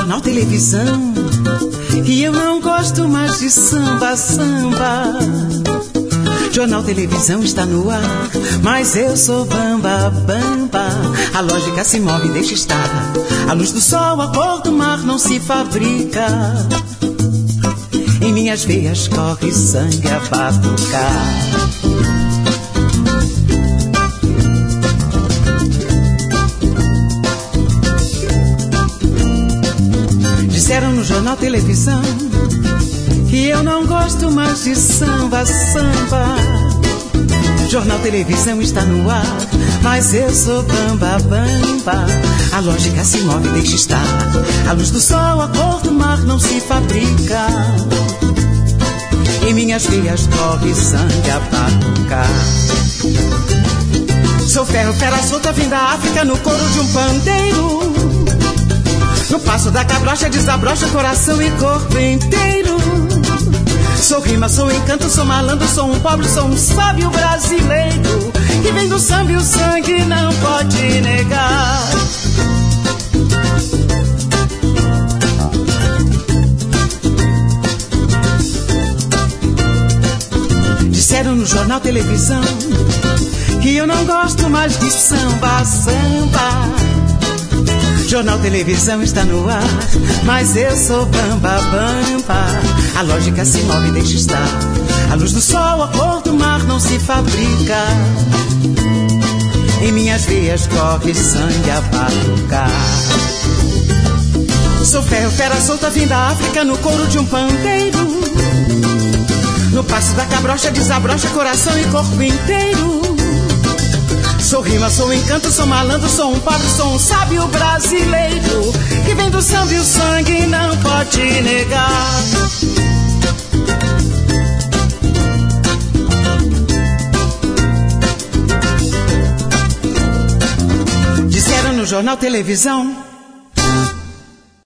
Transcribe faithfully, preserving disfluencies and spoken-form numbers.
jornal, televisão, que eu não gosto mais de samba, samba. Jornal, televisão está no ar, mas eu sou bamba, bamba. A lógica se move, deixa estar. A luz do sol, a cor do mar não se fabrica. Em minhas veias corre sangue a batucar. Disseram no jornal, televisão, que eu não gosto mais de samba, samba. Jornal, televisão está no ar, mas eu sou bamba, bamba. A lógica se move, deixa estar. A luz do sol, a cor do mar não se fabrica. Em minhas veias corre sangue a batucar. Sou ferro, fera solta, vim da África no couro de um pandeiro. No passo da cabrocha desabrocha coração e corpo inteiro. Sou rima, sou encanto, sou malandro, sou um pobre, sou um sábio brasileiro que vem do samba e o sangue não pode negar. Disseram no jornal, televisão, que eu não gosto mais de samba, samba. Jornal, televisão está no ar, mas eu sou bamba, bamba. A lógica se move, deixa estar. A luz do sol, a cor do mar não se fabrica. Em minhas veias corre sangue a batucar. Sou ferro, fera solta, vim da África no couro de um pandeiro. No passo da cabrocha desabrocha coração e corpo inteiro. Sou rima, sou encanto, sou malandro, sou um pobre, sou um sábio brasileiro que vem do samba e o sangue não pode negar. Disseram no jornal, televisão,